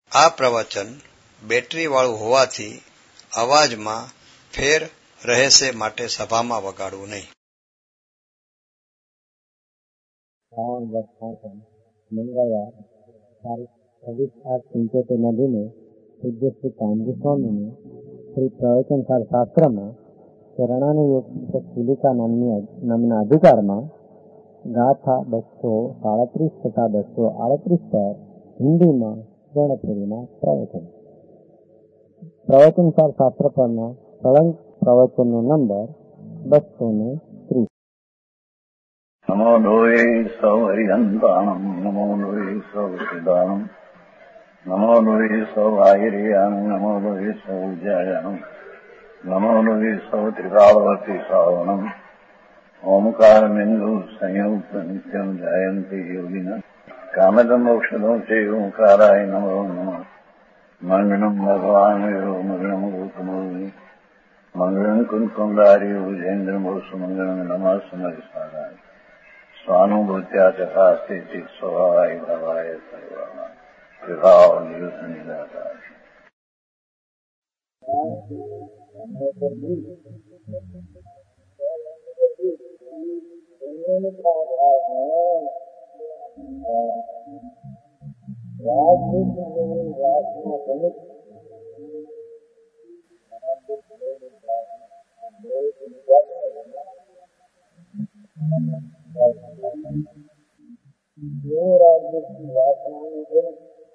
આ પ્રવચન બેટરી વાળું હોવાથી અવાજમાં ફેર રહેશે માટે સભામાં વગાડવું નહીં. મંગળવાર તારીખ 26/8/75 દિને પૂજ્ય શ્રી કાનજી સ્વામીને શ્રી પ્રવચનસાર શાસ્ત્રમાં ચરણાનુયોગ ચિલિકા નામના અધિકારમાં ગાથા 237 તથા 238 પર હિન્દીમાં સ્વર્ણપુરીમાં પ્રવચનસાર શાસ્ત્ર પરના સળંગ પ્રવચનનો નંબર 230. નમો લોહે સૌ હરિહંતાણમ નમો લોહે સૌ સિદ્ધાણમ નમો લોહે સૌ આહિર્યાણમ નમો લોહે સૌ જયાણમ નમો લોહે સૌ ત્રિકાળવતી શ્રાવણમ ઓમકારમિંદુ સંયુક્ત નિત્યમ જયંતિ યોગિન કામદમ મોક્ષદો છે ઓંકારાય નમો નમઃ મંગળમ ભગવાન મંગળમ ગૌતમોની મંગળમ કુંકુમધારી ભુજેન્દ્રમો સુમંગળમ નમઃ સમરિસારાય स्वानुभूत्या चकास्ते चित् स्वभावाय भवाय सर्वाः विभाव नियुक्त निराकार. जो राज्य की वासना में जन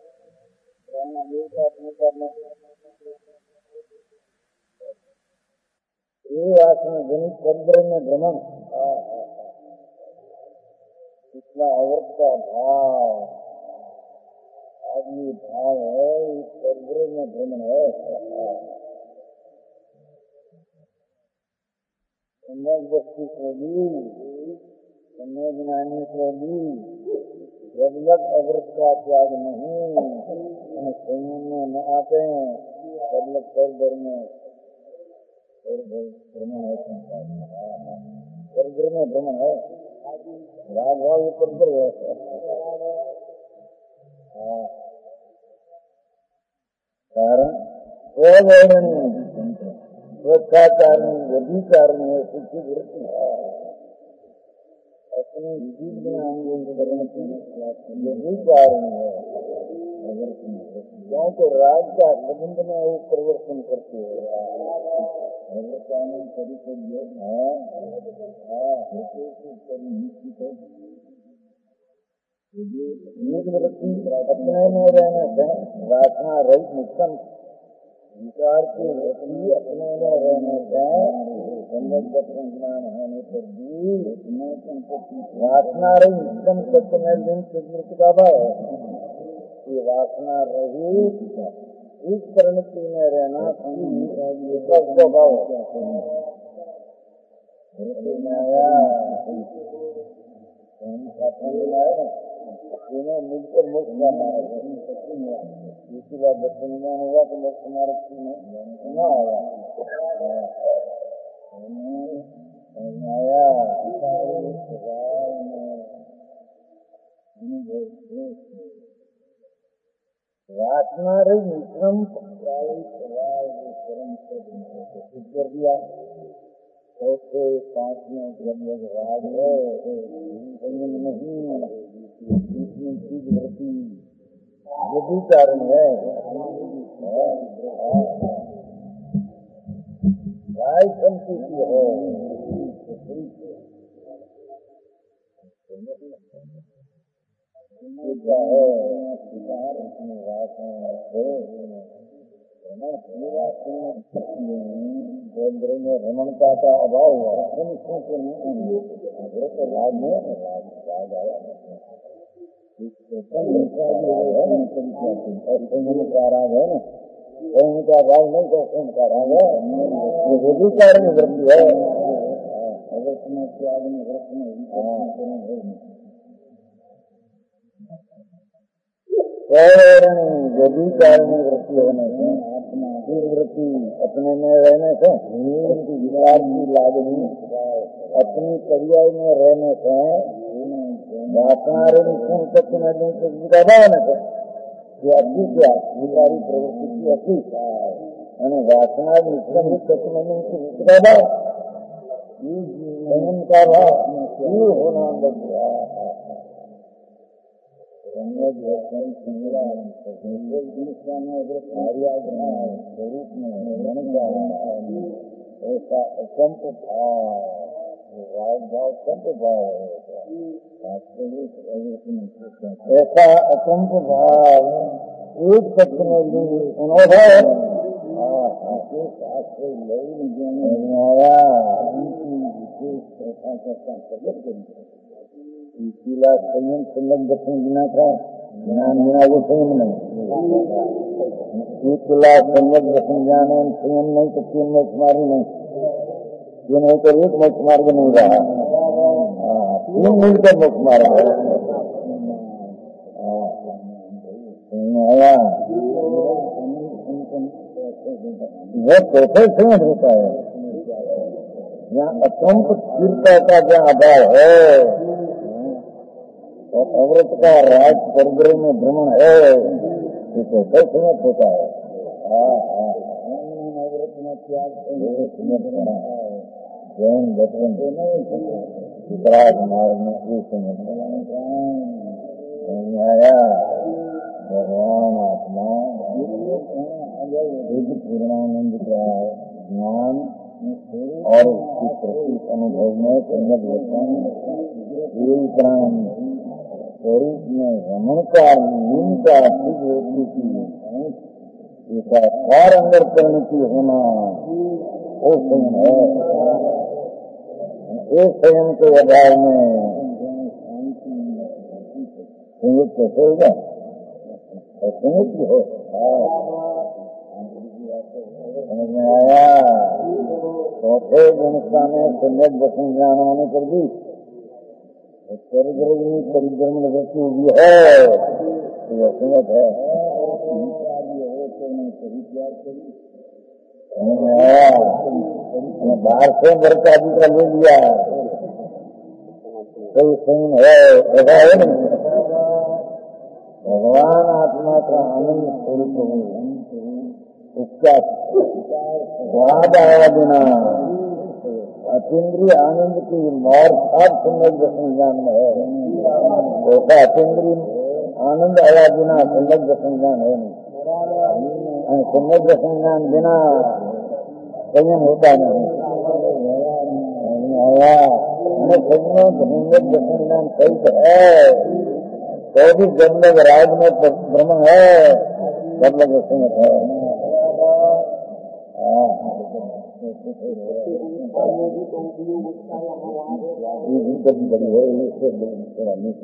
ये वासना जनित पंद्र में भ्रमण इतना अवर्त का भाव आदमी भाव है इस पंद्र में भ्रमण है. बस्ती को भी समय ज्ञानी को भी जब तक अव्रत का त्याग नहीं संयम में न आते हैं तब तक कर भर में भ्रमण है. परद्र में भ्रमण है. राग भाव ये परद्र है. कारण का कारण यदि कारण है सुखी वृत्ति अपने जीव ज्ञान यही कारण है. क्योंकि राग का संबंध में वो परिवर्तन करते हैं. अपने में रहने से वासना रहित मुक्तम विकार की वृत्ति अपने में रहने से ज्ञान होने पर भी वासना रही उत्तम सत्य में प्रवृत्ति का भाव है. ये वासना रही इस परिणति में रहना स्वभाव है. इन्हें मिलकर मुक्त करना है. दूसरी बात दर्शन होगा तो मुक्त मार्ग में न आया. वासना रही निश्रम कर दिया. चौथे 5वें लगभग राग है नहीं चीज वृत्ति यदि कारण है. गाय संस्कृति हो केंद्र में रमणता का अभाव हुआ. राग में राग आया का राग है ना. का भाव नहीं तो का राग है. वो भी कारण वृत्ति है. अव्रत में त्याग में व्रत में यदि कारण वृत्ति होने से वृत्ति अपने में रहने से विचार की लागनी अपनी पर्याय में रहने से वासना तत्व में ये अति क्या विकारी प्रवृत्ति की अति અને વાસના મિશ્રણ તત્વની ભાવ संयम का भाव ये होना बचा स्वरूप में ऐसा असंत भाव राग भाव संत भाव ऐसा असंत भाव एक तत्व में अनुभव संयम संयम दर्शन बिना था ज्ञान बिना वो संयम नहीं संयम दर्शन ज्ञान संयम नहीं तो तीन मोक्ष मार्ग नहीं ये नहीं तो एक मोक्ष मार्ग नहीं रहा तीन मिलकर मोक्ष मार्ग आया वो कैसे संयम होता है यहाँ अत्यंत स्थिरता का जहाँ अभाव है और अवृत का राज परग्रह में भ्रमण है इसे कैसे संयम होता है अवृत में त्याग जैन बचपन वितराग मार्ग में एक संयम आया भगवान आत्मा पूर्णानंद का ज्ञान और उसकी प्रतीक अनुभव में संयम स्वरूप में रमण का नीम का वृद्धि की सार अंदर परिणति होना वो संयम है। एक संयम के अभाव में संयुक्त कैसे होगा और संयुक्त हो समझ में आया। चौथे गुणस्था में सम्यक दर्शन ज्ञान होने पर भी परिक्रम वृत्ति हुई है तो यह संगत है। समझ में आया। बाहर से वर्ष आदि का ले लिया तो संयम है ऐसा है नहीं। भगवान आत्मा का आनंद स्वरूप हो उसका स्वाद आया बिना अतीन्द्रिय आनंद की मौर सात सम्यक दर्शन ज्ञान में है ऐसा अतीन्द्रिय आनंद आया बिना सम्यक दर्शन ज्ञान है नहीं। सम्यक दर्शन ज्ञान बिना संयम होता नहीं आया। सम्यक दर्शन ज्ञान सही है 24 जन्म राज में भ्रमण है सब लोग संयम है। बड़ी है इससे थोड़ा नहीं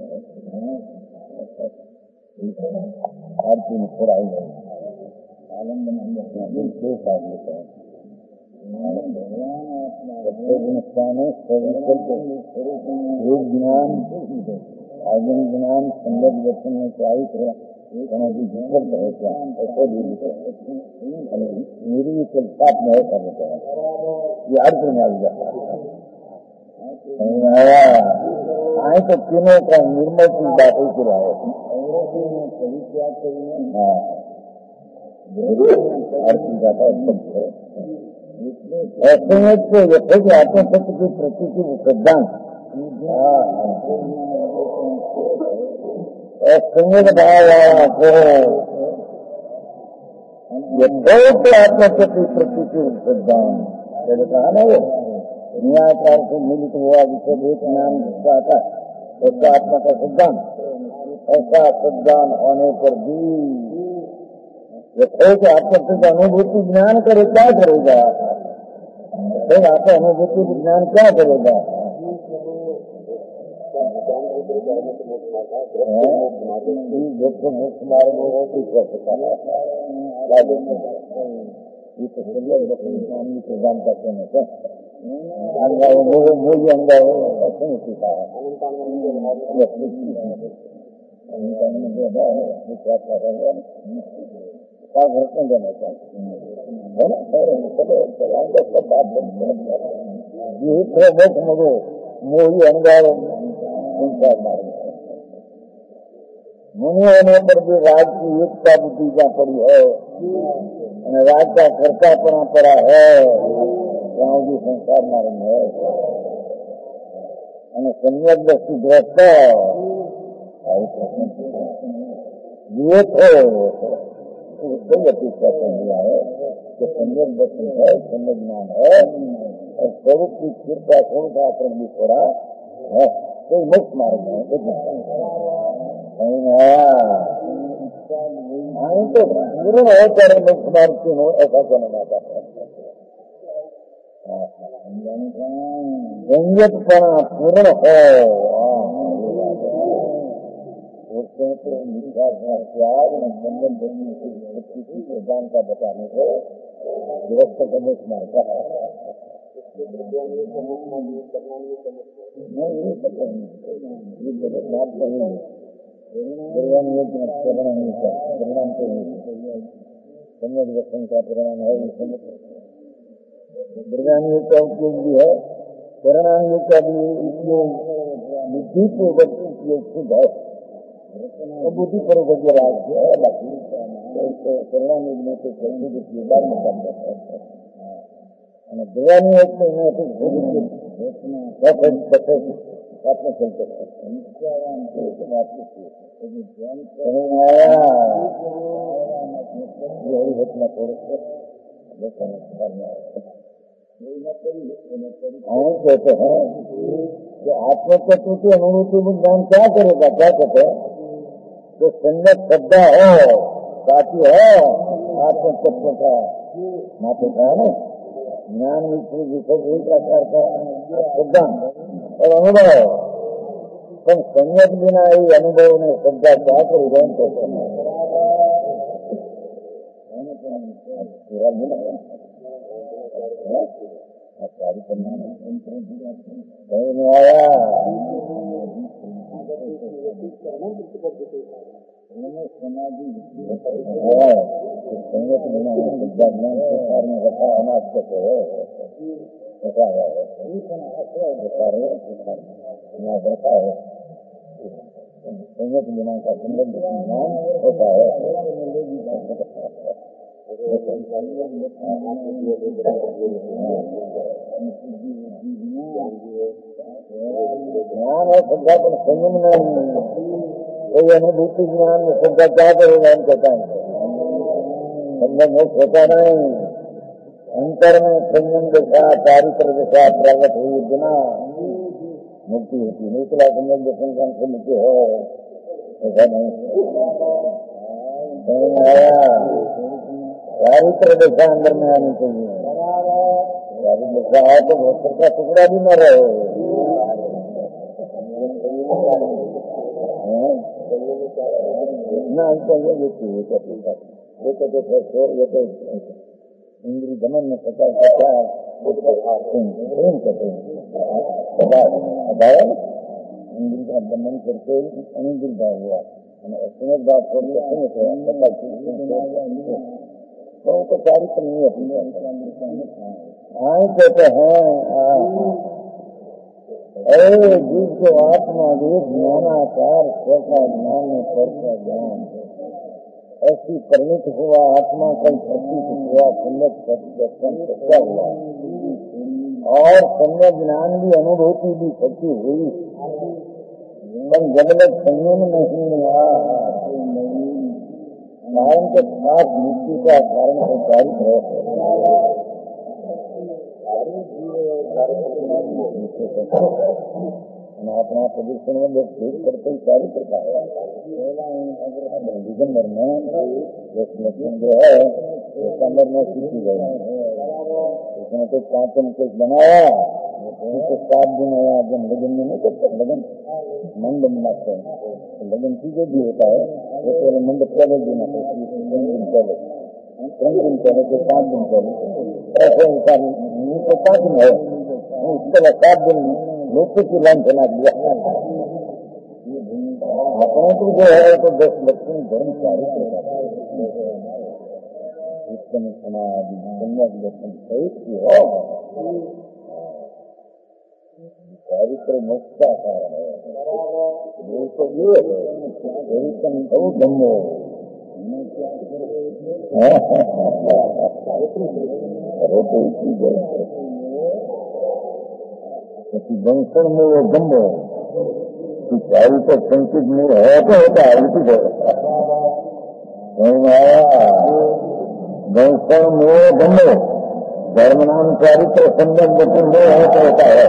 आरती में थोड़ा ही है आनंद ज्ञान आगम ज्ञान संगत दर्शन में चाहिए विकल्प है क्या ऐसा भी मेरी विकल्प में है करने का ये अर्थ में आ जाता आया आए तो तीनों का निर्मल की बात ही पूरा है। अर्थ जाता ऐसे में तो यथोच आत्मसत्य की प्रकृति सिद्धांत संयोग भाव यथोच आत्मसत्य प्रकृति सिद्धांत कहा ना वो न्यायकार से मिलित हुआ विषय एक नाम जिसका आता उसका आत्मा का सिद्धांत ऐसा सिद्धांत होने पर भी यथोच आत्मसत्य अनुभूति ज्ञान करे क्या करेगा आपका अनुभूति ज्ञान क्या करेगा मुक्त मार्ग में कर सकता है ये तो प्रदान करते हैं मूल्य अंगा सीखा है देना चाहिए मोही अंगार मुनियों पर भी राज की एकता बुद्धि ज्યાં पड़ी है અને રાજા ખર્ચાપણા પડા है ત્યાં સુધી સંસાર માર્ગ है અને सम्यक दृष्टि દ્રષ્ટ ये तो कोई अपेक्षा कर दिया है कि सम्यक दृष्टि है, सम्यक ज्ञान है और स्वरूप की कृपा स्वरूप आचरण भी थोड़ा है, कोई मुक्त मार्ग है तो पूर्ण है चाहे मुक्त मार्ग क्यों हो ऐसा कहना चाहता है। व्यंग्यपना पूर्ण हो त्याग बंधन की ज्ञान का बताने को गृहस्थ का मुक्त मार्ग है। परिणाम सम्यक दर्शन का परिणाम है, दुर्गान योग का उपयोग भी है, परिणाम योग का भी उपयोग बुद्धि पूर्वक उपयोग सिद्ध है, तो बुद्धि पूर्वक राज्य है, बाकी परिणाम योग में तो शरीर उपयोग बाद में काम करता है। दुर्गान योग में आपने चलते यही घटना थोड़े कहते हैं कि आत्मतत्व की अनुभूति में ज्ञान क्या करेगा, क्या कहते हैं कि संगत श्रद्धा हो साथी हो आत्मतत्व का माथे का है ना ज्ञान विषय एक आकार का श्रद्धा और अनुभव પણ સંયત बिना ये अनुभव ने श्रद्धा क्या करेगा कहते हैं पूरा मिला सारी करना आया संयत बिना श्रद्धा ज्ञान संसार में रखा अनावश्यक है ऐसा है बढ़ता है संयत बिना का संबंध ज्ञान होता है। ज्ञान है श्रद्धा पर संयम नहीं, कोई अनुभूति ज्ञान में श्रद्धा क्या करेगा हम कहता है संयम होता नहीं, अंतर में संयम दिशा चारित्र दिशा प्रकट हुई बिना मुक्ति होती नहीं, निकला संयम दर्शन से मुक्ति हो ऐसा नहीं आया। चारित्र दिशा अंदर में आनी चाहिए, चारित्र दिशा है तो भोस्तर का टुकड़ा भी न रहे इतना चाहिए ये कहते इंद्री दमन में पता प्रेम कहते हैं इंद्री का दमन करके अनिंद्री भाव हुआ समझ बात छोड़िए तो चारित्र नहीं अपनी कहते हैं जीव को आत्मा जो ज्ञानाकार स्वका ज्ञान में परका ज्ञान ऐसी परिणित हुआ आत्मा कल प्रतीत हुआ सम्यक सत्य हुआ और सम्यक ज्ञान भी अनुभूति भी सच्ची हुई पर जब तक संयम नहीं हुआ कारण के साथ मृत्यु का कारण को चारित्र है अपना प्रदूषण में जब ठीक करते ही चारित्र का है दिसंबर में जो है दिसंबर में सीखी गई उसने कुछ कांचन कुछ बनाया तो 7 दिन आया जब लगन में नहीं करते लगन मंद बनाते हैं लगन चीजें भी होता है वो पहले मंद पहले देना पड़ता 3 दिन पहले तो 5 दिन पहले ऐसे इंसान तो 5 दिन है उसके बाद 7 दिन लोगों की लाइन बना दिया अपने को जो है तो 10 लक्ष्मी धर्म चारित्र समाधि सम्यक दर्शन सहित की हो चारित्र मोक्ष का कारण है। वो तो ये है चरित्रम तो धम्मो वंशण में वो धम्मो चारित्र संचित में है तो होता है उसी वंशण में धम्मो धर्म नाम चारित्र सम्यक वचन में है तो होता है।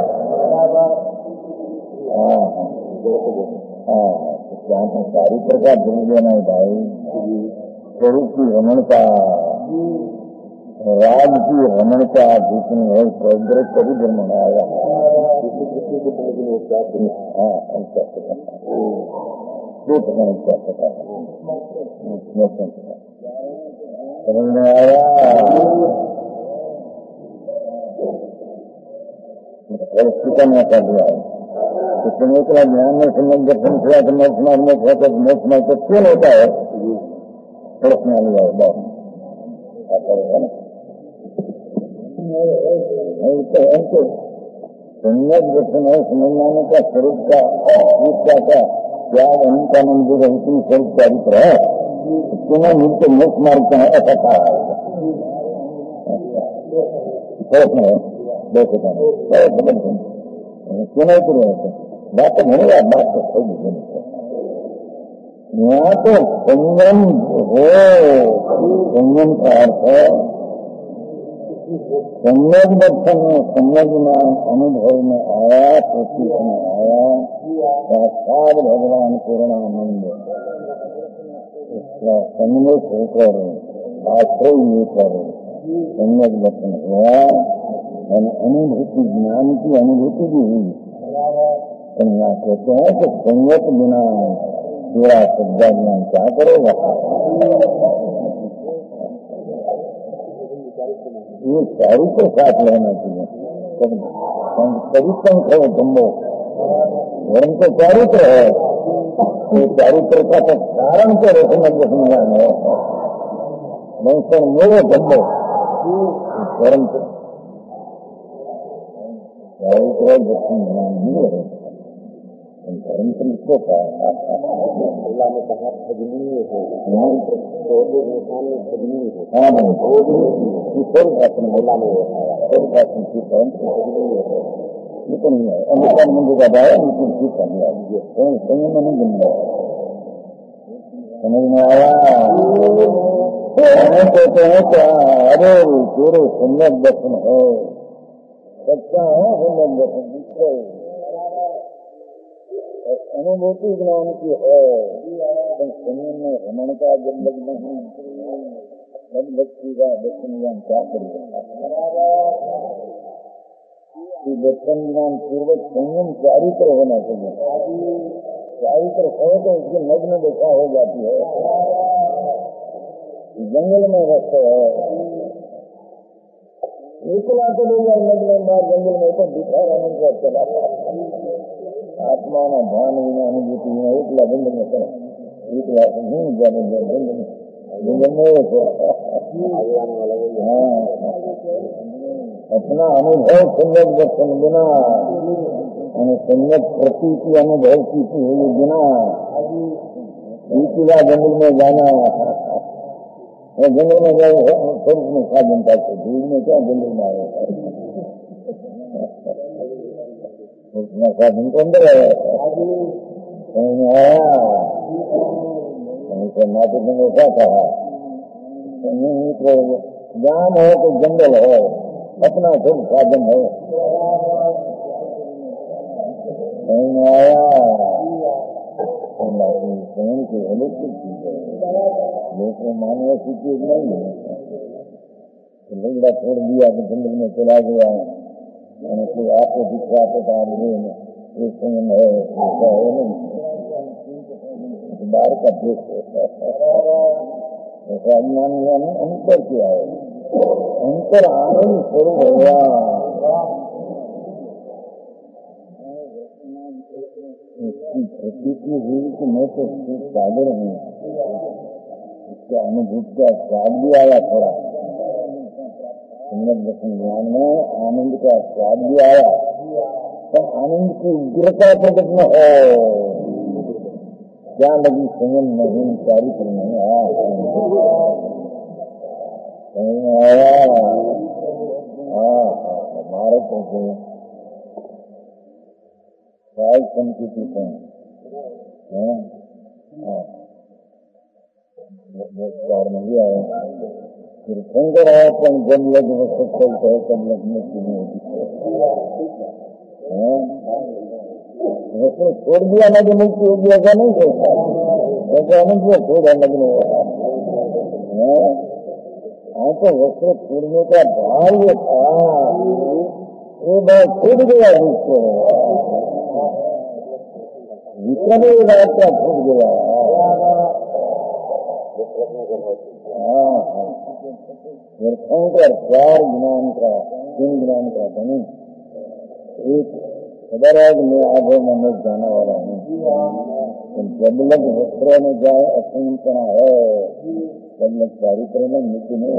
यहाँ पर चारित्र का ध्यान देना है भाई। स्वरूप की रमणता, राज की रमणता जितनी है प्रग्रह कभी धर्म आया। समझ में आया? परिस्थितियां कर दिया है तो तुम्हें इतना ज्ञान में समझ दर्शन किया तो मोक्ष मार्ग में था तो मोक्ष मार्ग तो क्यों होता है? प्रश्न आ गया बहुत सम्यक दर्शन है समझने का स्वरूप का त्याग अनंतानंद अंतिम स्वरूप चारित्र है। तुम्हें मुझसे मोक्ष मार्ग का है ऐसा कहा है। प्रश्न है देखो क्यों नहीं करो बात तो नहीं है। बात तो सही यहाँ तो संयम हो। संयम का अर्थ है सम्यक दर्शन में सम्यक ज्ञान अनुभव में आया, प्रतीक में आया, साक्षात भगवान पूर्णानंद इसका सम्यक होकर आश्रय लेकर सम्यक दर्शन हुआ। अनुभूति ज्ञान की अनुभूति भी हुई। संज्ञा कहते हैं कि संयत बिना पूरा श्रद्धा ज्ञान क्या करेगा? ये चारित्र साथ लेना चाहिए। परिश्रम है धम्मो धर्म तो चारित्र है। ये चारित्र का तो कारण तो रचना ज्ञान है। वंशण मेरे धम्मो धर्म तो चारित्र दर्शन ज्ञान नहीं है। धर्म तो इसको अल्लाह ने कहा खजनीय है। हाँ नहीं शासन अल्लाह ने शासन की परम खजनीय है। ये तो नहीं है अनुमान मंदिर का दाया लेकिन ठीक कर दिया समझ में नहीं बनना। समझ में आया? कहते हैं क्या? अरे तेरे सम्यक दर्शन है सच्चा है। सम्यक दर्शन दूसरे अनुभूति ज्ञान की है। संयम में रमण का जब लगना है तब व्यक्ति का दर्शन ज्ञान क्या करेगा? दर्शन ज्ञान पूर्वक संयम चारित्र होना चाहिए। चारित्र हो तो उसकी नग्न दशा हो जाती है। जंगल में रहते हो एकला चले जाए नग्न मार जंगल में तो दिखाया नहीं कर चला आत्मा ना भान विना अनुभूति में एकला जंगल में चला एकला नहीं जाने जंगल में हाँ अपना अनुभव सम्यक दर्शन बिना सम्यक प्रतीति अनुभव की हुई बिना एकला जंगल में जाना जंगल में गए स्वरूप में खा जनता से दूर में क्या जंगल में आए उसमें साधन को अंदर आया नाटक में ऐसा कहा जान हो तो जंगल हो अपना सब साधन है। आया स्वयं की अलौकिक चीज है। लोग मानव की चीज नहीं है। लंगड़ा छोड़ दिया तो जंगल में चला गया कोई आपको दिख रहा तो एक संयम है ऐसा है नहीं बाहर का देश ऐसा ज्ञान अंतर किया है। अंतर आनंद स्वरूप हो गया। इसकी प्रतीति हुई कि मैं तो सागर हूँ। इसका अनुभूति का स्वाद भी आया थोड़ा सम्यक दर्शन ज्ञान में आनंद का स्वाद भी आया तो आनंद की उग्रता प्रकट न हो, क्या लगी संयम नहीं चारित्र नहीं आया हमारे को साल संस्कृति नहीं आया फिर शंकर आया अपन जब लग चलते है तब लगने की नहीं होती छोड़ दिया ना जो मुक्ति होगी ऐसा नहीं सोचता ऐसा नहीं किया छोड़ा लगने वाला तो वस्त्र छोड़ने का भाव ये था वो बात छूट गया उसको विक्रमी बात क्या छूट गया शंकर 4 ज्ञान का 3 ज्ञान का धनी एक खबर है कि मैं आधे मन जाने वाला हूँ जब लग वस्त्रों में जाए असंतना है जब लग चारित्र में मृत्यु नहीं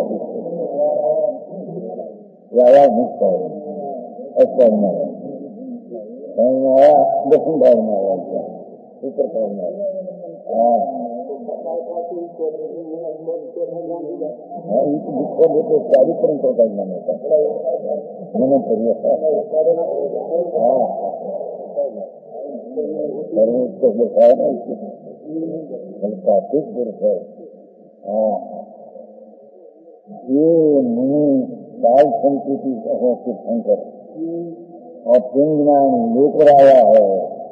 आया मुक्त है ऐसा आया दक्षिण भाव में आया उत्तर भाव में आया देते चारित्र को करना मैंने सर्वोच्च लिखा है ना हल्का पुरुष है ये मुनि काल संस्कृति हो शंकर और 3 ज्ञान लेकर आया है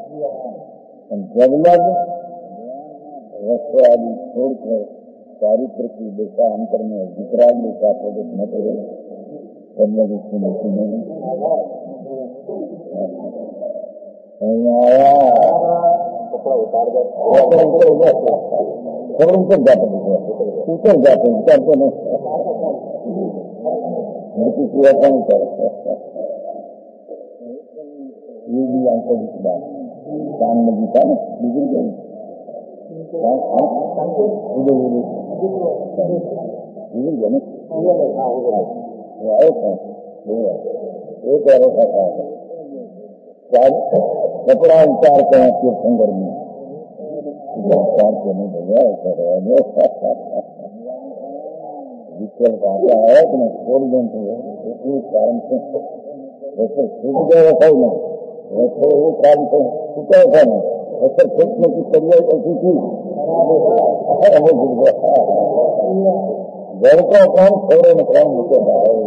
जब लग वस्त्र आदि छोड़कर चारित्र की दिशा अंतर में विकराग्नि का प्रकट न करे तब लग उसकी मुक्ति नहीं आया ऊपर जाते उतरते नहीं मृत्यु पूरा नहीं करते ये भी आंतरिक बात कान में गीता ना बिगड़ गई एक और कपड़ा उतार कर तीर्थंकर में उतार के नहीं भैया ऐसा विकल कहता है कि मैं छोड़ दें तो इस कारण से वैसे छूट गया वैसा ही नहीं वैसे वो कारण से छूटा ऐसा नहीं वैसे छूटने की तबियत ऐसी थी घर का काम छोड़े न काम मुझे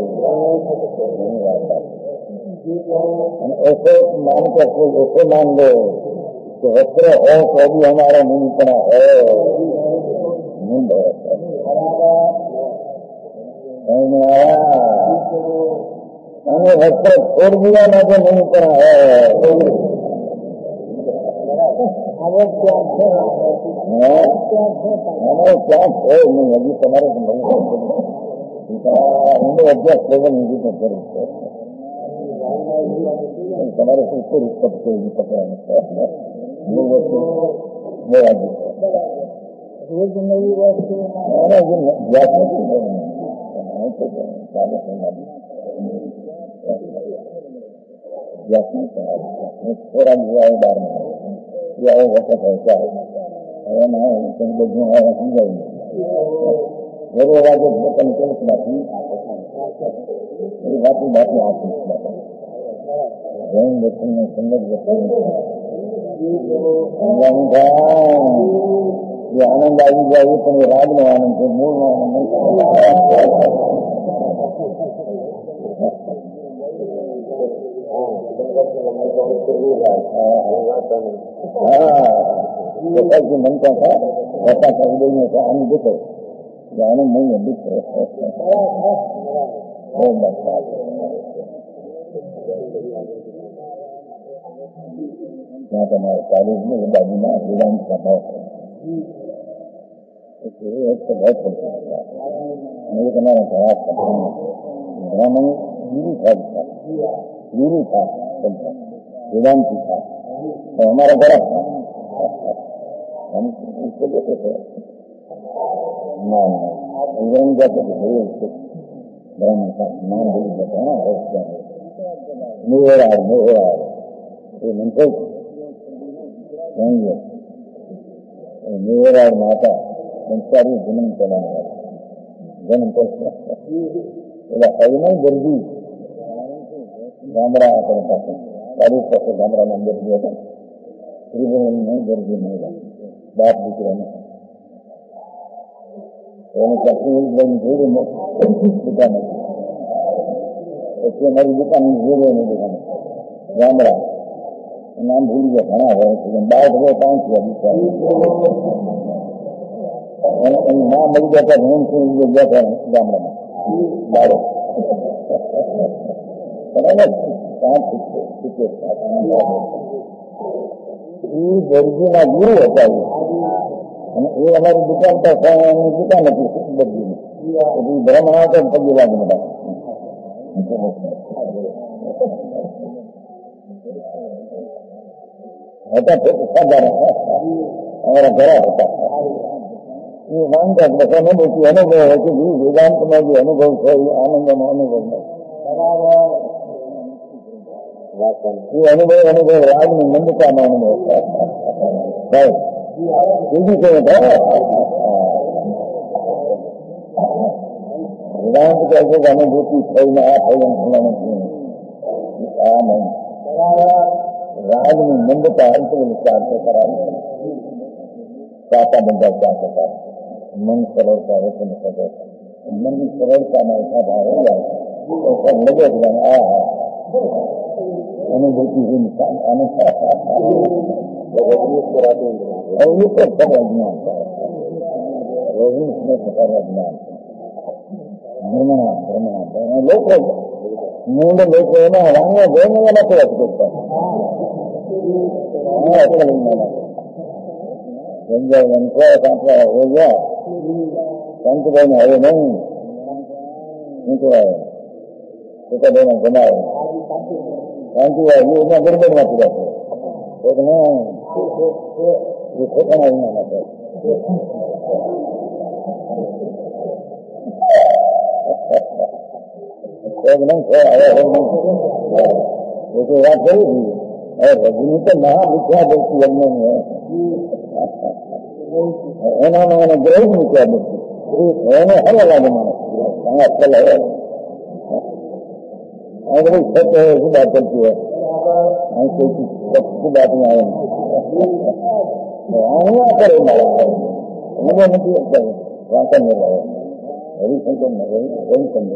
ऐसे मान कर ऐसे मान लो कि वस्त्र है तो भी हमारा मुंह इतना है मुंड आया हमें वस्त्र छोड़ दिया ना जो नहीं इतना है हमारे क्या है नहीं अभी तुम्हारे अभ्यास लेवल नहीं तो फिर तुम्हारे से ऊपर पकड़े पकड़ा थोड़ा हुआ है बार में या वक्त ऐसा है ना कहीं लोगों है समझाएंगे मेरे राजा बतन के बाकी बात आप बचन में संगत बचन ये आनंद आई जाए तो मैं राग में आनंद से मूल में आनंद जैसा कि मन का था वैसा कर देने का आनंद दुख है आनंद नहीं है दुख है यहाँ तो हमारे कॉलेज में बाजू में वेदांत का भाव है तो बहुत पड़ता है मेरे हमारा जवाब था ब्राह्मण गुरु था वेदांति था तो हमारा बड़ा था हम उसको देते थे नाम जाते थे उसको ब्राह्मण का नाम बोल देते हैं ना मेरा ये मंत्र मेरा माता संस्कारी जन्म चलाने वाला जन्म એટલે કઈ ગરબી ગામડા આપણે પાસે તારીખ પાસે ગામડાના ગરબી હતા ત્રિભુવન ગરબી નહીં બાપ દીકરાને એને ચટણી લઈને જોયું દુકાન પછી અમારી દુકાન જોયું એની દુકાન ગામડા નામ ભૂલી ગયા ઘણા વર્ષ 12 એની માં મળી ગયા હું ગયા હતા ગામડામાં બાળો એ દરજીના ગુરુ હતા અને એ અમારી દુકાન પર દુકાન હતી દરજીની પછી બ્રહ્મણા તો પગે લાગે બધા હતા સાધારણ અમારા ઘરા હતા એ માનતા બધાને મોટી અનુભવ હોય કે ગુરુ વેદાંતમાં જે અનુભવ છે એ આનંદનો અનુભવ નથી એ અનુભવ રાજની મંદતાનો અનુભવ બીજું કઈ વેદાંત કહે છે કે અનુભૂતિ થઈને આ થયું નથી આ નહીં રાજની મંદતા અંત વિચાર કરાવી સાતા બંધા ત્યાં થતા મન સરળતા રહેશે ને સરળતા મનની સરળતાના એકા ભાવ લગે આ અનુભૂતિ લોકો મૂળ લોકો એના રાંગો જોઈને નથી વાત કરતા સંતભાઈ ને હવે નહીં શું કહેવાય ટીકાભાઈ જમાવે શાંતિભાઈ એના ગરબડ માં પૂરા છે ખોટાના વિના માટે વાત કરી હવે રજની તો મહાવિખ્યા બનતી એમને એનાનો એને ગ્રહ મૂક્યા બનતી એને હરે લાગે માણસ અક્કલ હવે આ બધી સત્ય હોય શું વાત કરતી હોય અહીં કોઈ શું વાત નહીં આવે અહીંયા કરે મારા મને નથી વાંચન નહીં લાવે હરિશંકર ને રવિચંદ્ર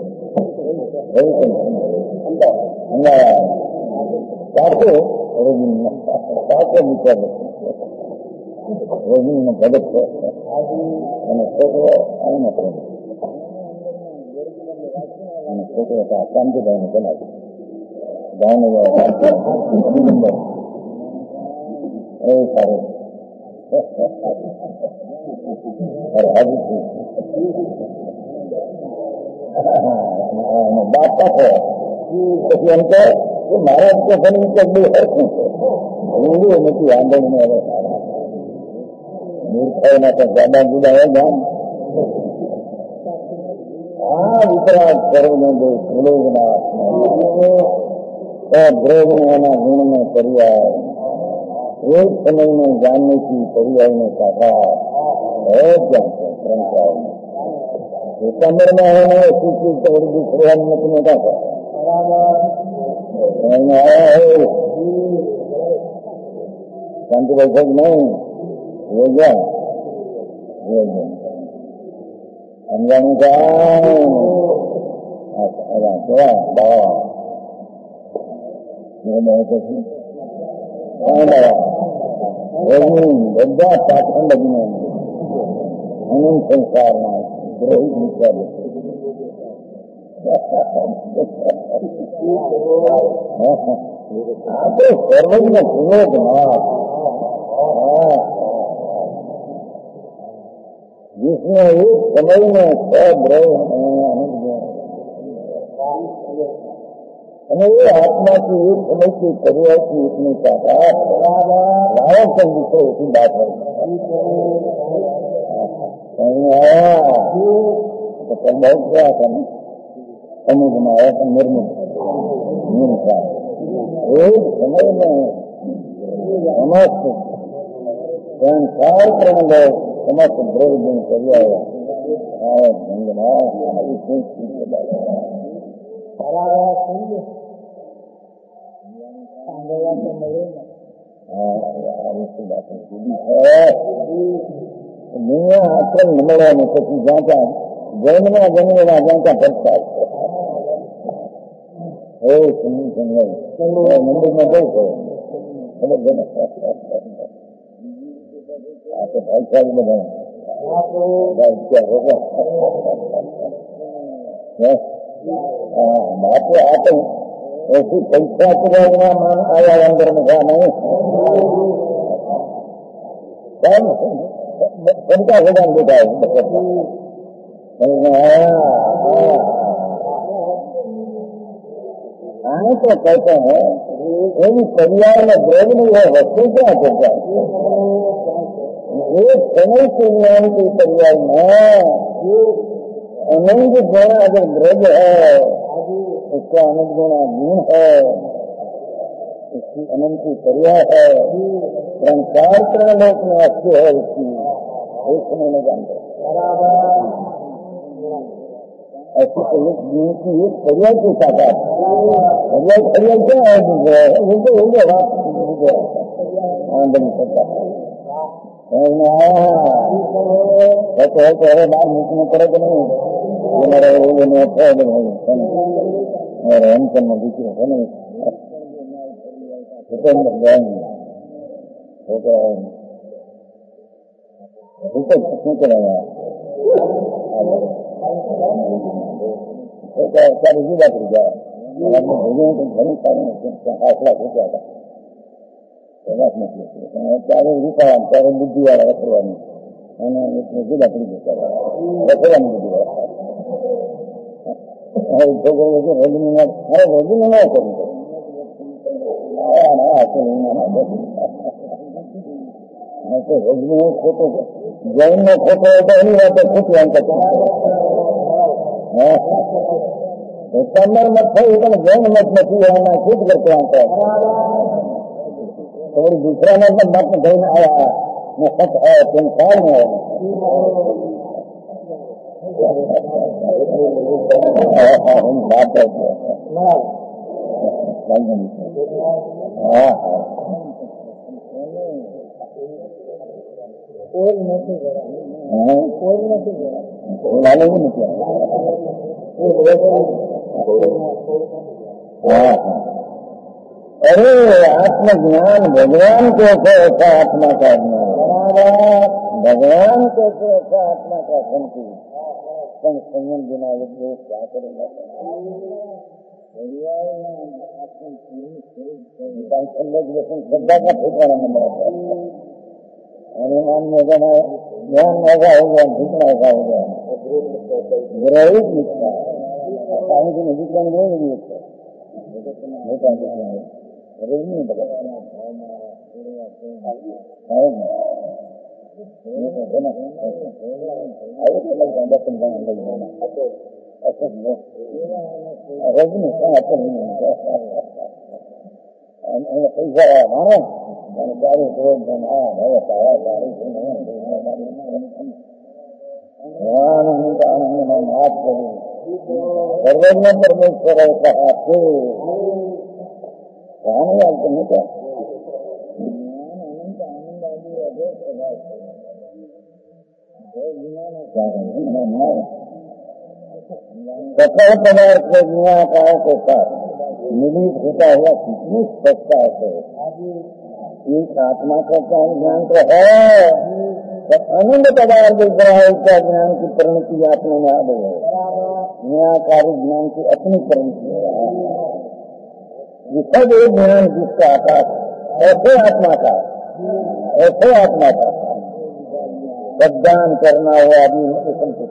પાસે પાસે વિચાર રોહિણીનો ભગત છે અને છોકરો આનો પ્રેમ અને છોકરો શાંતિભાઈને ચલાવે ભાવનગર એવું સારું બાપ પાસે પછી એમ કે મહારાજ કે ભણી કે બહુ હરખું છે હિન્દુ નથી આંદોલન હવે મૂર્ખાઓના તો જાડા જુદા હોય ગામ આ વિતરાગ કરવને બહુ ભૂલોના દ્રોહના ગુણને પર્યાય એક સમયને જાનથી પર્યાયને શાખા ક્યાં છે પરંપરાઓને સિતંબરમાં એને સૂચિત ઉર્દુ ફરિયાદ નથી નતા શાંતિભાઈ સાહેબ નહીં સમજાણું બધા પાખંડ અનંત સંસારમાં દ્રોહિત વિચાર આ તો સર્વજ્ઞ વિનોદ નાથ जिसमें एक समय में सब रहे અને એ આત્માથી એક સમય की परिवार की इतनी ताकत लायक संगीत ऐसी बात है तो कल बहुत क्या था समझ में आया था निर्मित एक समय में समस्त संसार प्रण समस्त द्रव्य गुण पर्याय आश्रम न મળે ને પછી જ્યાં ત્યાં જન્મના જ્યાં ત્યાં ભટકાય મંદિરમાં બહુ ખબર છે ને આ તો ભાઈચારી બધા બાપુ આ તો ऐसी परीक्षा करना मान आया अंदर में था नहीं बनता भगवान बेटा आने तो कहते हैं यदि पर्याय में द्रव्य नहीं है वस्तु क्या करता है एक समय के ज्ञान के पर्याय में अनंत गुण अगर द्रव्य है उसका अनंत गुणा गुण है उसकी अनंत की पर्याय है संसार प्रणलोक में अच्छे है उसकी एक समय में जानते ऐसी तो एक गुण की एक पर्याय के साथ पर्याय क्या है उनको हो गया आनंद करता है बाहर निकलना पड़े तो नहीं और हम करना दिखे है नहीं सारी जुदा पड़ गया भोजन तो घर हाथला हो जाता चारे रूपा चारे बुद्धि वाला रखवानी जुदा पड़ी गया रखवानी बुद्धि वाला रजनी न करूँ तो रजनी खोटो जैन में खोटो होता नहीं रहता खुश कमर मत थे जैन मत नहीं रहना खुद करते आता थोड़ी दूसरा मतलब मत जैन आया न सच है संसार में बात है अरे आत्मज्ञान भगवान कैसे ऐसा आत्मा का ज्ञान भगवान कैसे ऐसा आत्मा का संकीर्ण संयम बिना लोग क्या करेंगे श्रद्धा का ठिकाना नंबर अनुमान में बना ज्ञान ऐसा हो गया ठिकाना ऐसा हो गया ग्रहित निष्ठा पानी की नदी का नहीं लगी नहीं बता रजनी पैसा मानो चालीस रोज आनंद हाथ करूँ सर्वज्ञ परमेश्वर कहा थे कहानी याद करने का सकल पदार्थ के ज्ञाताओं के साथ मिलित होता हुआ कितनी स्पष्टता है एक आत्मा का ज्ञान तो है तो अनंत पदार्थ ग्राह का ज्ञान की परिणति आत्मा में आ गई है ज्ञाकारी ज्ञान की अपनी परिणति है ये सब एक ज्ञान जिसका आकाश ऐसे आत्मा का बददान करना हुआ आदमी मुझे संतुष्ट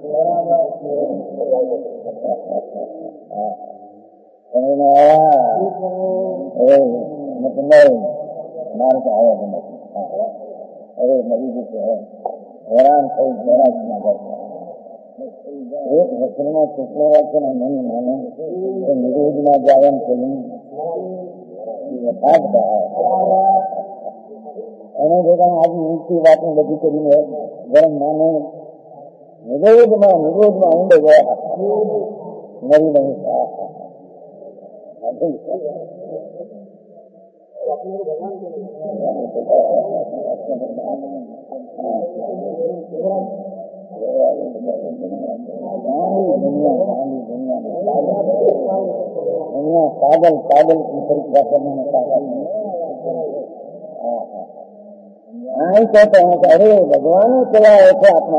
मार के आया अरे मरी जी से है हैरान कोई मेरा जितना करता एक हसन में चुपने रखे ना नहीं माने तो निरोध ना जायन चलूं यथार्थ એને ભેગા આજની ઊંચી વાતને બધી કરીને ગરમ માને નિરોધમાં ઊંડે ગયા મરી નહીં पागल पागल की परीक्षा करने में पागल नहीं कहते हैं कि अरे भगवान चला ऐसे अपना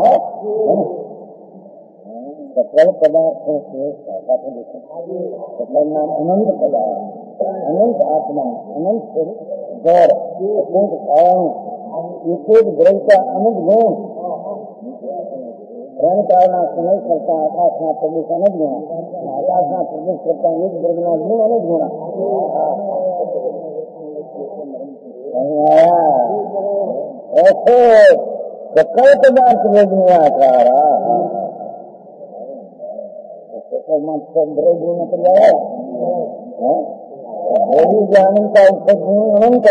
सकल पदार्थों से सकल नाम अनंत पदार्थ अनंत आत्मा अनंत गौर अत्यंत कारण एक ग्रह का अनंत गुण रण कारणा समय करता आकाशना प्रदेश अनंत गुणा आकाशना प्रदेश करता एक वर्गना गुण अनंत गुणा ऐसे सकल पदार्थ वेदनियाकारा ज्ञान का अनंत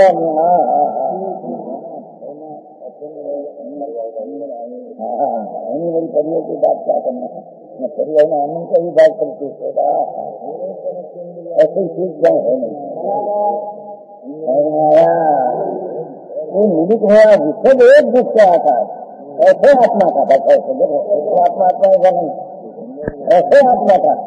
एनी बड़ी परियों की बात क्या करना है परियों में आनंद का भी बात करती होगा ऐसे चीज क्या है नहीं निमित हुआ विषय एक दुख से आता है ऐसे आत्मा का बस ऐसे आत्मा आत्मा ऐसा नहीं ऐसे आत्मा का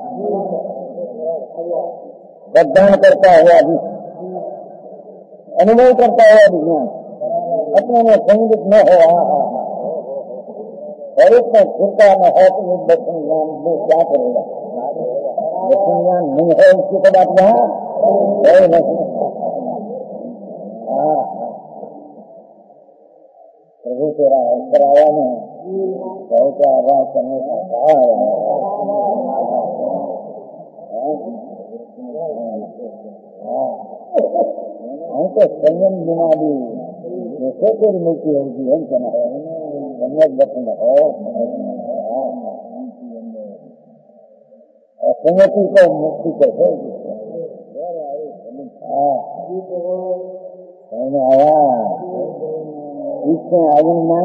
प्रदान करता हुआ भी अनुभव करता हुआ विज्ञान अपने में संगीत न हो और इसमें छिड़का न हो तो दर्शन ज्ञान वो क्या करेगा दर्शन ज्ञान नहीं है उसकी तो बात यहाँ नहीं प्रभु तेरा कराया में बहुत आवाज करने का कहा है हमको संयम बिना भी जैसे तेरी मुक्ति होगी हम कहना है संयम बचन हो संयति को मुक्ति कैसे आया इसमें आगमन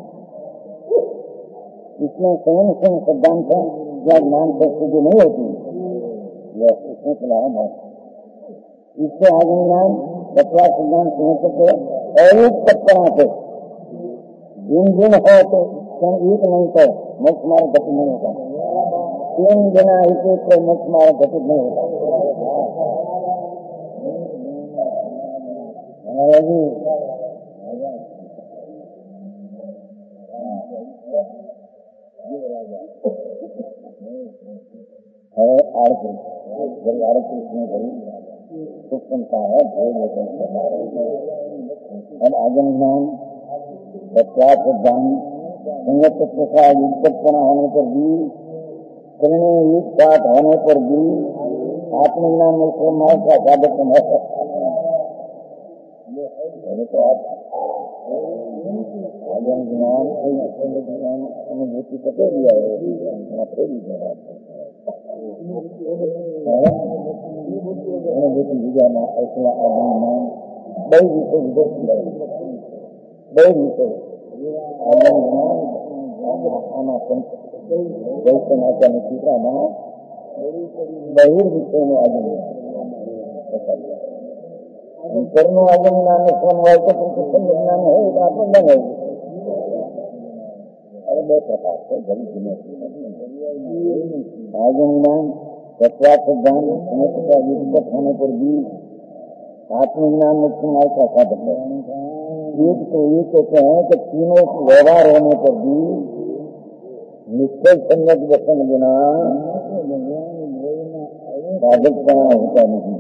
इसमें स्वयं स्वयं सिद्धांत है या ज्ञान संस्कृति नहीं होती यह इसमें चलायम है इससे आगमन बतवा सिद्धांत समझ सकते और एक तत्परा से दिन दिन हो तो एक नहीं तो मोक्ष मार्ग गति नहीं होता 3 बिना एक को मोक्ष मार्ग गति नहीं होता सूक्ष्मता है और आगम ज्ञान प्रत्यात ज्ञान संगत तथा युक्तपना होने पर भी करने एक साथ होने पर भी आत्मज्ञान में मार्ग का साधक है तो आप आगम ज्ञान अनुभूति कटे दिया है अनुभूति विज्ञान ऐसा आगम बड़ी विषय बड़ी विषय आगम आना वैसे नाचा में सीखा ना बहिर्विषय में आगम कर्म आगम ज्ञान श्रम वाले ज्ञान है आत्मज्ञान है अरे बहुत प्रकार से बड़ी दुनिया आगम ज्ञान तत्वार्थ ज्ञान युक्त होने पर भी आत्मज्ञान मुक्त मार्ग का साधन है एक तो ये कहते हैं कि तीनों व्यवहार होने पर भी निश्चय संगत दर्शन बिना साधक बना होता नहीं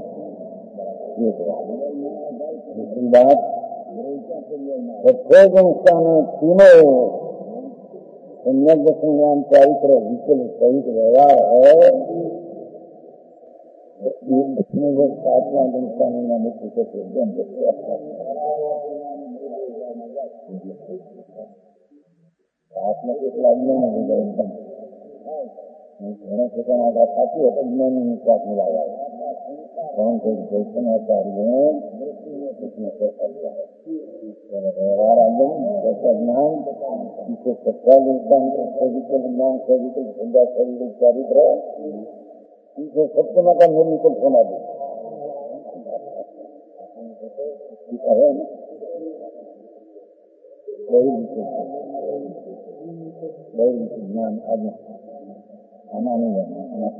दूसरी बात प्रत्येक संस्था में तीनों संयम संज्ञान चारित्र विकल सहित व्यवहार है सातवां संस्था में मुक्ति से आत्मा के लाइनों में नहीं गए घोड़ा ठिकाना का साथी होता है मैं नहीं निश्वास मिलाया कौन से दर्शनाचार्य उसमें कैसा व्यवहार आंदोलन कैसा ज्ञान इसे सच्चा ज्ञान सर्विकल ज्ञान सर्विकल धंधा सर्विकल चारित्र इसे सत्यमा का निर्विकल समाधि है ज्ञान आदि आना नहीं है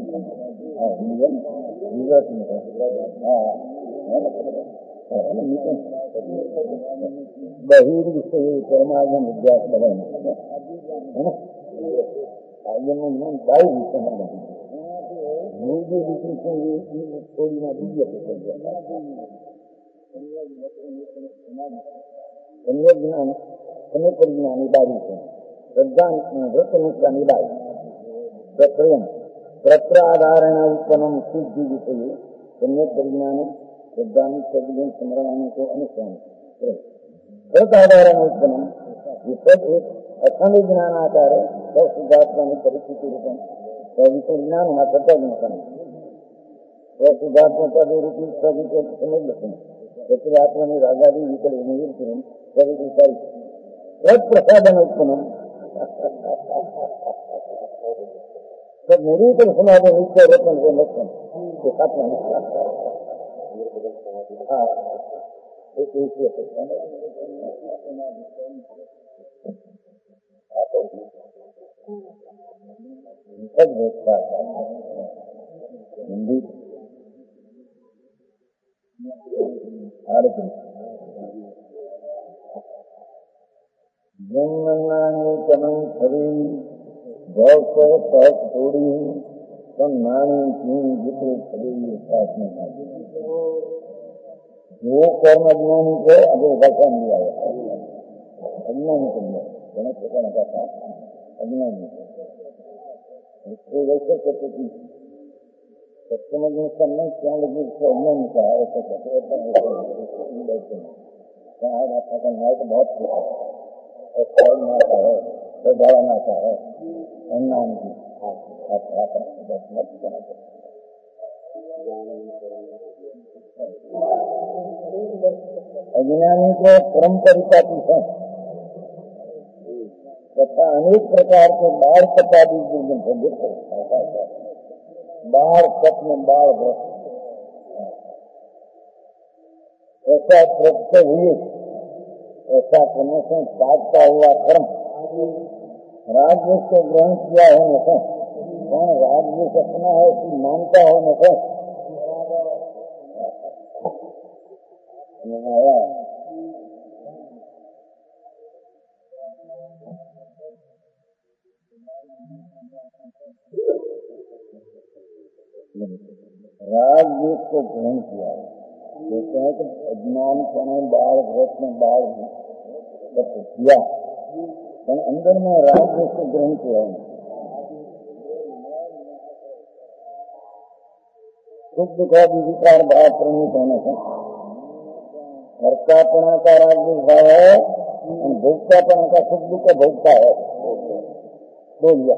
बहिर्विषय कर्माजन विद्या बने है ना आगे में ज्ञान बाई विषय में मुझे विषय थोड़ी ना दीजिए सम्यक ज्ञान समय पर ज्ञानी बारी है श्रद्धान व्रतनुष्ठानी बारी प्रत्रयम प्रत्राधारण उत्पन्नम सिद्धि विषय सम्यक परिज्ञान श्रद्धान सद्गुण स्मरणानि को अनुष्ठान प्रत्राधारण उत्पन्नम विपद एक अखंड ज्ञान आकार है सब सिद्धात्मा में परिस्थिति रूपम विषय ज्ञान होना करता ज्ञान सब सिद्धात्मा का रूपी सभी को समझ लेते हैं प्रति आत्मा में रागादि विकल निर्विकल सभी विचारी प्रसादन उत्पन्न तो निर्विकल समाधि नित्य रत्न को लक्षण के साथ हिंदी जन्मनानी कमई खरी भौक पहक थोड़ी नानी की जितने खरी साथ में जो कर्म अज्ञानी को अभी भाषा नहीं आया अज्ञानी को गणेश प्रकार का था अज्ञानी इसको वैसे कहते कि सत्यम करना क्या लगे उसको अज्ञानी का ऐसा कहते न्याय तो बहुत कुछ नाता है श्रद्धा नाता है अन्नान की अज्ञानी को क्रम परिपाती है तथा अनेक प्रकार के बाढ़ कपादी बाढ़ तप में बाढ़ व्रत ऐसा प्रत्यय हुए ऐसा करने से साधता हुआ कर्म राजवेश को ग्रहण किया होने से कौन राजवेश अपना है कि मानता होने से राजवेश को ग्रहण किया है कहते हैं कि अज्ञान में बाढ़ व्रत में बाढ़ किया अंदर में राजवेश को ग्रहण किया है सुख दुखादि विकार भाव प्रणीत होने से कर्तापना का राजवेश भाव है और भोक्तापना का सुख दुख का भोगता है बोलिया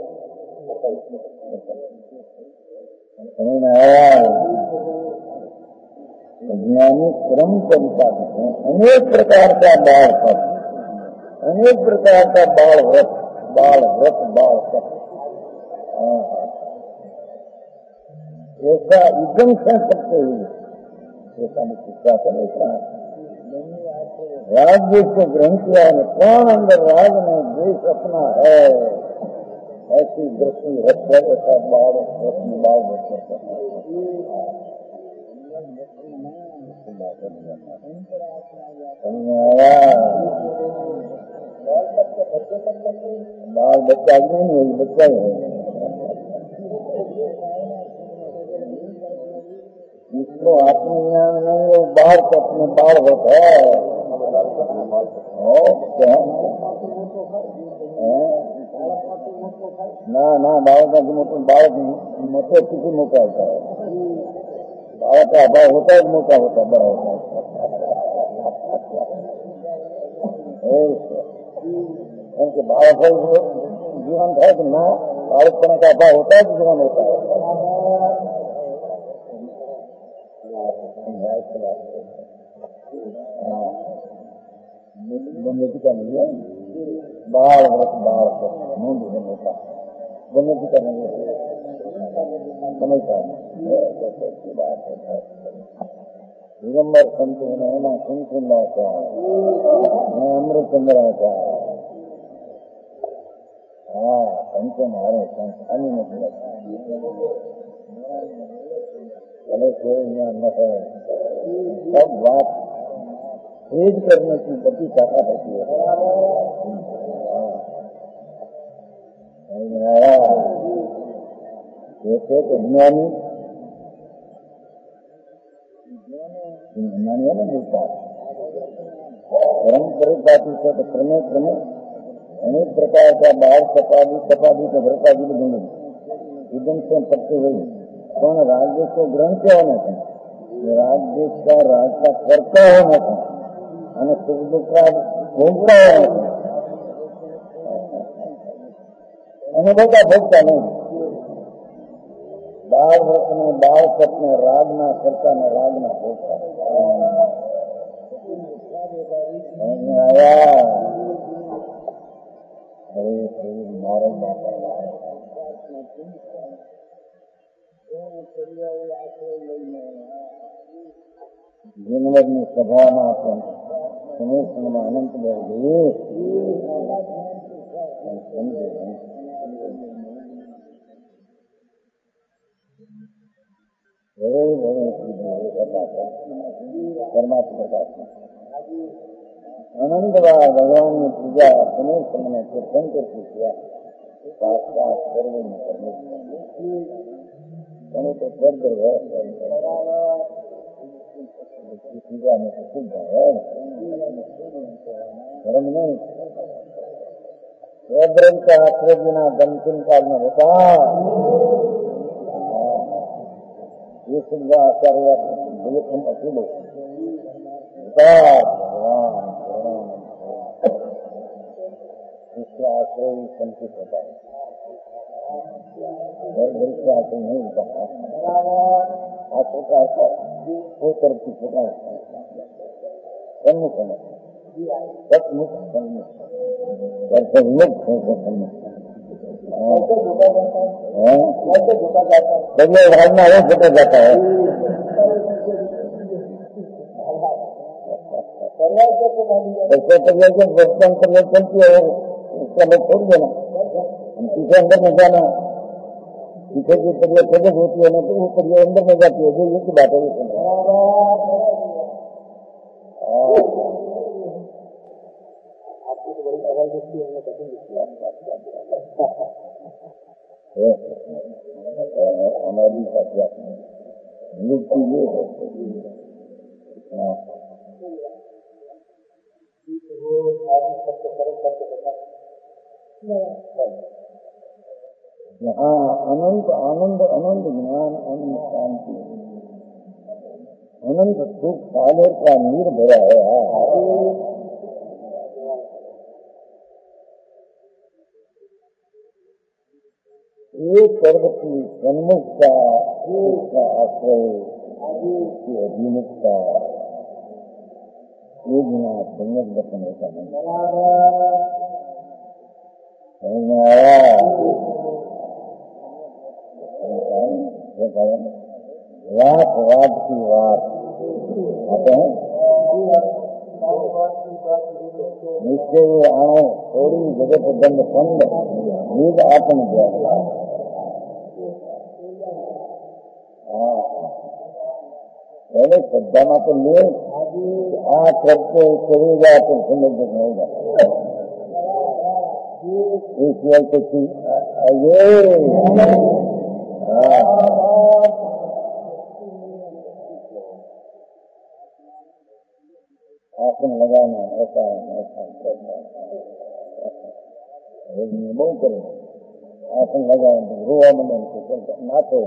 समझ में आया ज्ञानी क्रम कविता हैं अनेक प्रकार का बाढ़ तप अनेक प्रकार का बाढ़ व्रत तप ऐसा एकदम से सकते हुए ऐसा मुझे राजवेश को ग्रहण किया है कौन अंदर राज में देश अपना है ऐसी दृष्टि रखकर ऐसा बाढ़ बाल बच्चा नहीं है बच्चा है इसको आत्मज्ञान नहीं वो बाहर तो अपने बाढ़ होता है ना बाढ़ का बाढ़ मोटे किसी मोटा होता है बाढ़ का अभाव होता है मोटा होता है बड़ा होता है उनके बाढ़ जीवन है कि ना बाढ़ का अभाव होता है कि जीवन होता है बनने की क्या नहीं है, बाल व्रत बाल मुंड बनने का बनने की क्या नहीं है, समझता है बात है। दिगंबर संत नैना सुनकुंडा का मैं अमृत चंद्रा का संत मारे संस्थानी में चले से न है सब बात भेद करने की बड़ी चाहता होती है। जैसे तो ज्ञानी है ना मिलता परम परिपाटी से तो क्रमे क्रमे अनेक प्रकार का बाहर सपादी तो भरपादी को दूंगी इधम से पड़ते हुए कौन राज्य को ग्रहण क्या होना था, राज्य का राज का कर्ता होना था, सुख दुख का भोगता होना था, अनुभव का भोगता नहीं। बाल व्रत में बाल सत में रागना करता में रागना भोगता आया। नारायण बाबा जनवरी सभा में समय अनंत बढ़ गए परमात्मा प्रकाश आनंद भगवान ने पूजा समय समय कीर्तन करके किया साक्षात करने में करने तो दर्द है पूजा में प्रसिद्ध है धर्म नहीं ब्रह्म का आश्रय बिना गमकिन काल में होता ये सिद्ध आचार्य बिल्कुल अकेले भगवान इसके आश्रय संचित होता है इसके आश्रय नहीं होता आश्रय का वो तरफ की छोटा सन्मुख होना सचमुख सन्मुख सन्मुख भागना है छुटा जाता है बचपन पर चलती है उसका लोग छोड़ देना हम पीछे अंदर में जाना पीछे की तबियत सजग होती है ना तो वो तबियत अंदर में जाती है जो ये की बात है हमारी मुक्ति ये है जहाँ अनंत आनंद अनंत ज्ञान अनंत शांति अनंत सुख सागर का नीर भरा है। एक पर्वत की सन्मुखता उसका आश्रय उसकी अधीनता ये बिना संयम दर्शन होता नहीं आया। वाद की बात आते हैं निश्चय आओ थोड़ी जगत दंड फंड नींद आत्म ज्ञान पहले श्रद्धा तो ले आ करके चलेगा तो समझ होगा ईश्वर को आसन लगाना ऐसा नियमों करें आसन लगाए तो रोआ मन ना तो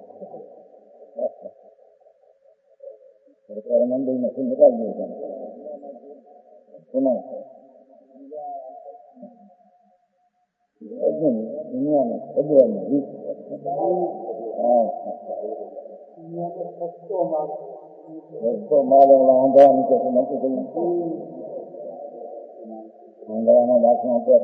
सरकार मंदिर में निकाल दिया सुना दुनिया में भगवान उसको मालूम आंध्रा नीचे से मत गई आंध्रा में दाखना क्या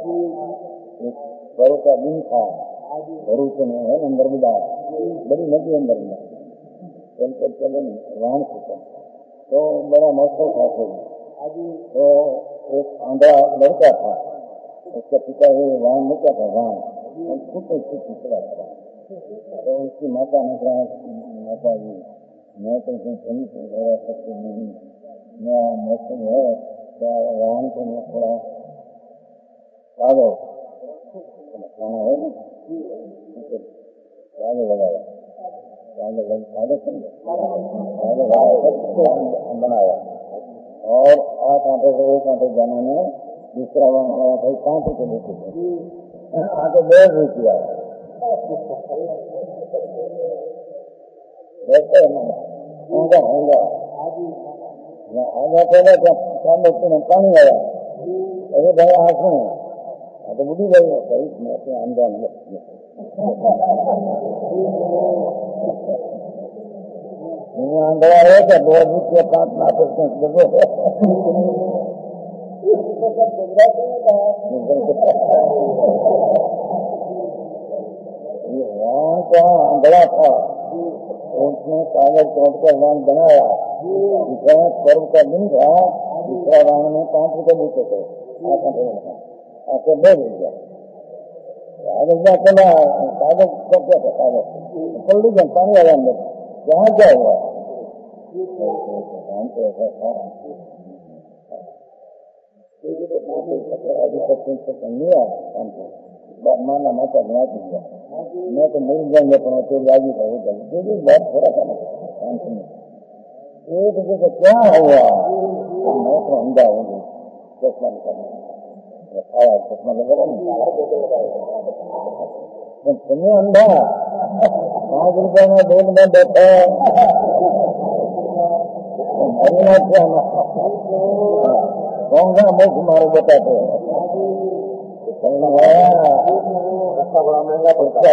बड़ो का दिन था भरूच में है नंदरबा बड़ी नदी अंदर में चले वाहन से तो बड़ा मौसम था तो एक आंध्रा लड़का था उसका पिता ये वाहन नहीं था वाहन पिछड़ा था तो उसकी माता ने कहा माता जी मैं तो सही से सकती नहीं मैं मौसम है क्या वाहन को मैं थोड़ा आगे खाना है आगे लगाया बनाया और 8 आटे से 1 आटे जाना में दूसरा वहां आया भाई 5 रुपये लेते थे आगे 1.5 रुपया होगा होगा आगे पहले पानी आया अरे भाई आंसू तो बुढ़ी गई भाई मैं अपने आंदोलन आंध्रा है क्या 2 रुपये 5% वहाँ का आंध्रा था उसने कागज तोड़ कर वाहन बनाया पर्व का दिन था दूसरा वाहन में 5 रुपये देते थे आके 2 रुपया कागज का चला कागज कब क्या था कागज पलटी जब पानी आया अंदर यहाँ क्या हुआ ऐसा था नहीं आया माना माता बना दिया मैं तो मिल जाएंगे अपना तो लागी हो जाएगी बहुत थोड़ा था एक जगह क्या हुआ मैं तो अंधा हूँ चश्मा निकालना खाया चश्मा लगा तुम्हें अंधा 5 रुपये में दूध में देता कौन सा मुख मारो बताते बड़ा महंगा पड़ता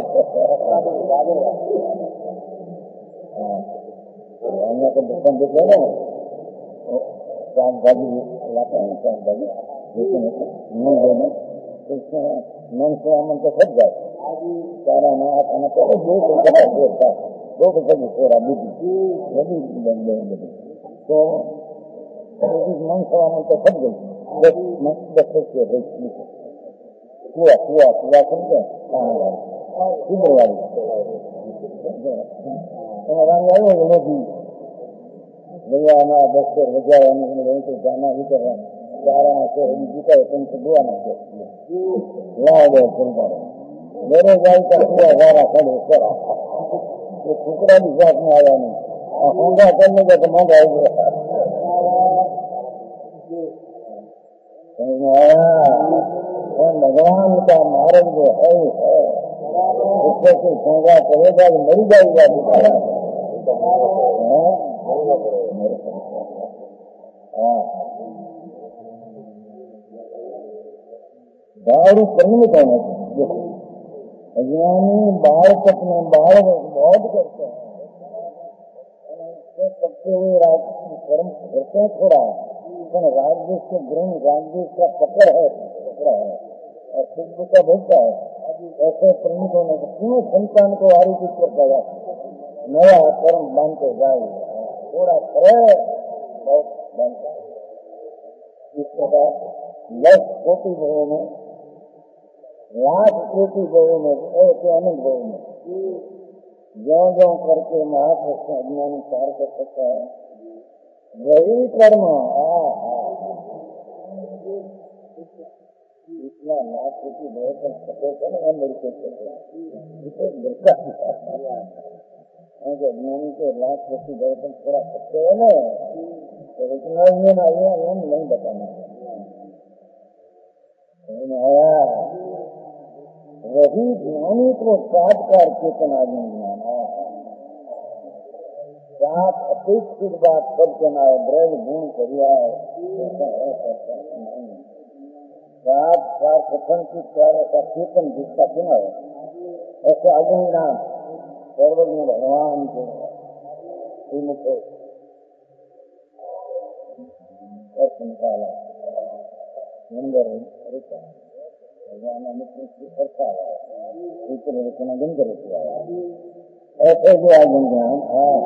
है तो दुकान देख लो शाकभाजी लाते हैं शाकभाजी लेकिन नहीं देना तो उसमें मन से अमन तो फट जाता सारा ना आता ना तो 2 रुपये देता 2 रुपये पूरा बुद्धि यदि बन गए तो मन से अमन तो फट गई 10 रुपये पूरा पूरा पूरा समझे किधर वाली मोदी भैया हमारा 10 हजार वहीं से जाना ही कर रहा है 11 से जीता है तुमसे 2 आना ला दो सुनता मेरे गाय का पूरा 11 खड़े करा ये टुकड़ा भी साथ में आया नहीं होंगे करने का तो महंगा आएगा समझ में आया भगवान का मार्ग जो है उससे कोई संगा करेगा कि मरी जाएगा दारू करने का अज्ञानी बालक अपने बालक बहुत करते हैं पकते हुए कर्म करते हैं थोड़ा राजदेश के ग्रहण राजदेश का पकड़ है और सिद्ध का भोगता है ऐसे प्रमुख होने से क्यों संतान को आरोपित करता है नया कर्म बांधते जाए थोड़ा करे बहुत बांधता है इस प्रकार 10 कोटि भवों में 1,00,000 कोटि भवों में ऐसे अनेक भवों में ज्यो ज्यो करके महापुरुष अज्ञानी पार कर सकता है वही कर्म इतना 1,00,000 कोटि भव पर सफल है मेरे को अज्ञानी के 1,00,000 कोटि भव पर थोड़ा सत्य है ना तो इतना नहीं बताना आया वही ज्ञानी को साक्षात्कार चेतना ज्ञान 7 अपेक्षित बात सब जनाए ब्रज गुण पर्याय 7 प्रथम की 4 ऐसा चेतन जिसका बिना है ऐसे अग्नि नाम सर्वज्ञ भगवान के श्रीमुख दर्शन काला मंदिर भगवान मित्र की करता है रचना दिन कर ऐसे जो आगम ज्ञान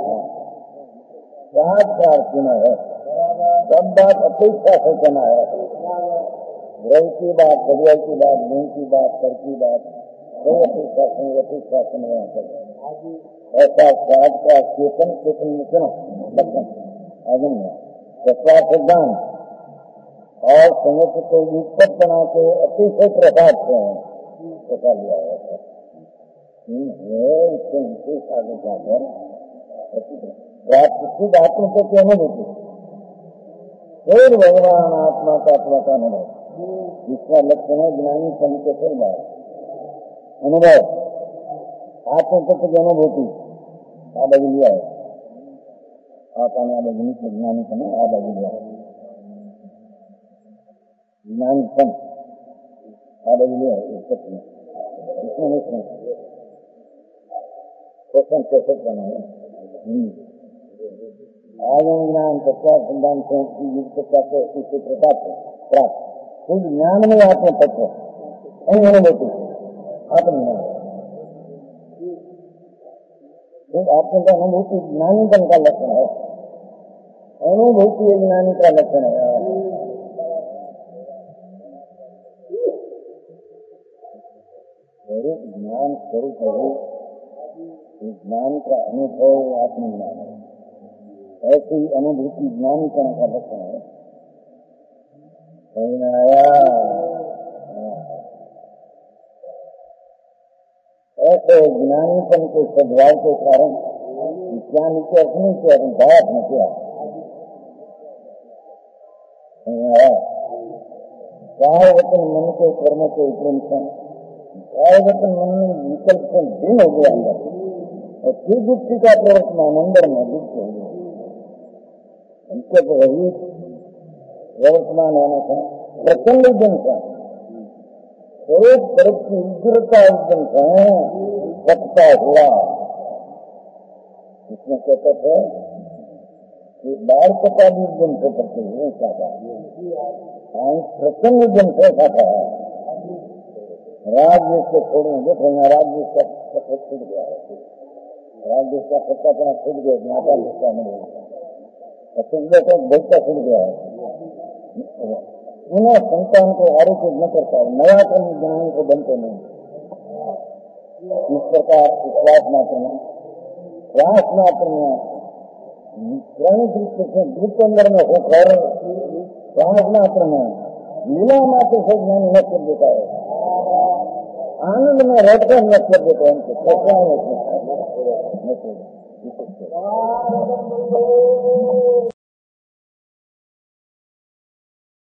साक्षात सुना है, सब बात अपेक्षा से सुना है। ग्रह की बात, परिवार की बात, गुण की बात, कर की बात, कोई अपेक्षा सुनवा कर ऐसा साक्षात चेतन चेतन में सुनो लक्षण आगम सिद्धांत और संगत को युक्त बना के अतिशय प्रसाद से बता लिया है। इससे विशेष आगे जाकर प्राप्त शुद्ध आत्म को की अनुभूति, फिर भगवान आत्मा का अनुभव, जिसका लक्षण है ज्ञानी पन के फिर बात अनुभव आत्म तत्व की अनुभूति आ बदल लिया है। आप आने वाले ज्ञानी पन आ बदल लिया है, ज्ञानी पन आ बदल लिया है। इसमें नहीं क्वेश्चन कैसे बनाए आगम ज्ञान तत्व सिद्धांत युक्तता को इसी प्रकार से प्राप्त खुद ज्ञान में आत्म तत्व अनुभूति आत्मज्ञान आत्म का अनुभूति ज्ञानीपन का लक्षण है। अनुभूति ज्ञानी का लक्षण है। स्वरूप ज्ञान स्वरूप ज्ञान का अनुभव आत्मज्ञान है। ऐसी अनुभूति ज्ञानीपन का लक्षण है। ऐसे ज्ञानीपन के सद्भाव के कारण ज्ञान के अर्थ नहीं किया, भाव न किया। चाहे वचन मन के कर्म के उपरम से, चाहे वचन मन में विकल्प से भिन्न हो गया अंदर, और फिर दुष्टि का प्रवर्तमान अंदर में दुष्ट हो गया। उनके रहित प्रवर्तमान होने से प्रचंड जन से स्वरूप तरफ की उग्रता एकदम से रखता हुआ, इसमें कहते थे कि बाल कटा भी एकदम से करते हुए खाता प्रचंड जन से खाता है। राज्य से छोड़ेंगे तो राज्य का छूट गया है, राज्य का सत्तापना छूट गया, ज्ञाता जिसका मिल गया छूट गया तो भोजता छूट गया है। पुनः संतान को आरोपित न करता है, नया कर्म ज्ञान को बनते नहीं। इस प्रकार श्वास मात्र में प्राणी दृष्टि से द्रुत अंदर में होकर श्वास मात्र में लीला मात्र से ज्ञान न कर देता है, आनंद में रहकर न कर देता है। उनके